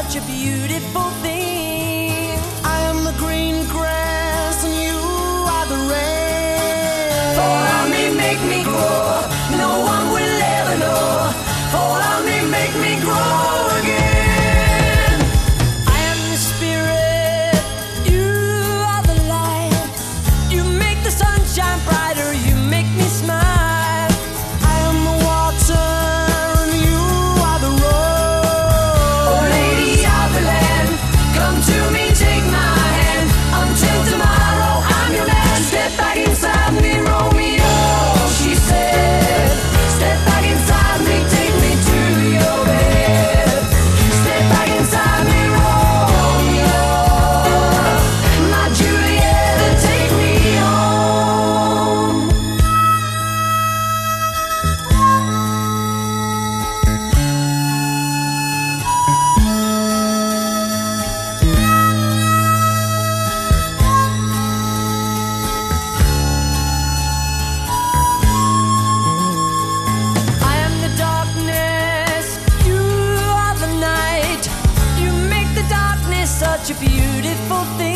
such a beautiful thing. I am the green grass and you are the rain. Fall on me, make me grow. No one will ever know. Fall on me, make me grow again. I am the spirit, you are the light. You make the sunshine brighter, you make me smile. I am the water and you are the road. Oh lady of the land, come to me, take my hand. Until tomorrow I'm your man. Step back inside me, Romeo, she said. Step back inside me, take me to your bed. Step back inside me, Romeo, my Juliet, and take me home. I am the darkness, you are the night. You make the darkness such a beautiful thing.